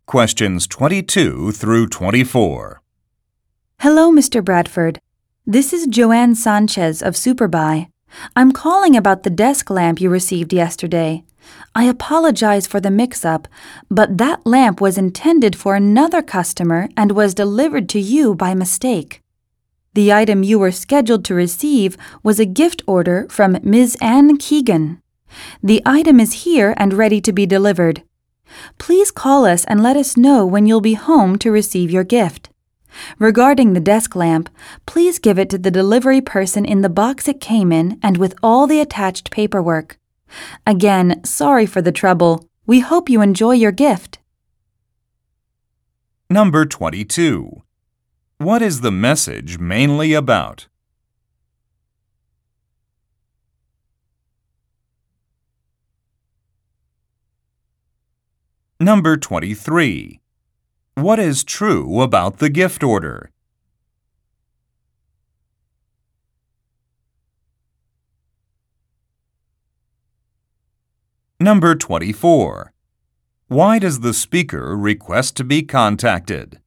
Questions 22 through 24. Hello, Mr. Bradford. This is Joanne Sanchez of Superbuy. I'm calling about the desk lamp you received yesterday. I apologize for the mix-up, but that lamp was intended for another customer and was delivered to you by mistake. The item you were scheduled to receive was a gift order from Ms. Ann Keegan. The item is here and ready to be delivered. Please call us and let us know when you'll be home to receive your gift. Regarding the desk lamp, please give it to the delivery person in the box it came in and with all the attached paperwork. Again, sorry for the trouble. We hope you enjoy your gift. Number 22. What is the message mainly about? Number 23. What is true about the gift order? Number 24. Why does the speaker request to be contacted?